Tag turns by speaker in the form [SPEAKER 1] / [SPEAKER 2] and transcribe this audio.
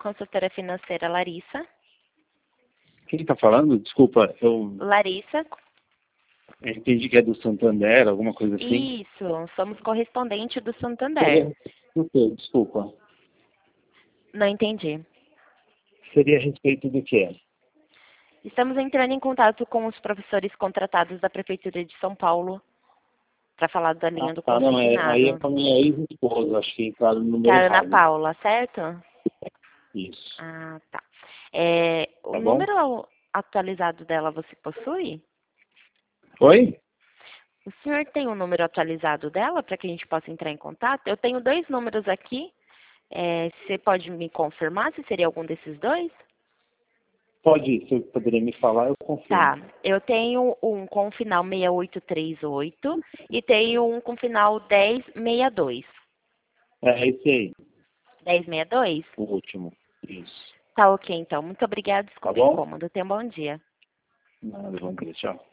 [SPEAKER 1] consultora financeira Larissa.
[SPEAKER 2] Quem está falando? Desculpa, eu
[SPEAKER 1] Larissa.
[SPEAKER 2] entendi que é do Santander, alguma coisa assim.
[SPEAKER 1] Isso, somos correspondente do Santander.
[SPEAKER 2] Do quê? Desculpa.
[SPEAKER 1] Não entendi.
[SPEAKER 2] Seria a respeito do quê?
[SPEAKER 1] Estamos entrando em contato com os professores contratados da Prefeitura de São Paulo para falar da linha do
[SPEAKER 2] Não, aí é
[SPEAKER 1] consignado.
[SPEAKER 2] com a minha ex-esposa, acho que está no
[SPEAKER 1] Que
[SPEAKER 2] número
[SPEAKER 1] é a Ana
[SPEAKER 2] errado.
[SPEAKER 1] Paula, certo?
[SPEAKER 2] Isso.
[SPEAKER 1] Ah, tá. O
[SPEAKER 2] Tá bom?
[SPEAKER 1] número atualizado dela você possui?
[SPEAKER 2] Oi?
[SPEAKER 1] O senhor tem um número atualizado dela para que a gente possa entrar em contato? Eu tenho 2 números aqui. Você pode me confirmar se seria algum desses 2?
[SPEAKER 2] Pode, se eu poderia me falar, eu confirmo.
[SPEAKER 1] Tá. Eu tenho um com final 6838 e tenho um com final 1062.
[SPEAKER 2] É esse aí,
[SPEAKER 1] 1062?
[SPEAKER 2] o último. Isso.
[SPEAKER 1] Tá ok, então. Muito obrigada.
[SPEAKER 2] Tá
[SPEAKER 1] Desculpa o
[SPEAKER 2] bom?
[SPEAKER 1] incômodo. Tenha um bom dia.
[SPEAKER 2] Nada, vamos ver, tchau.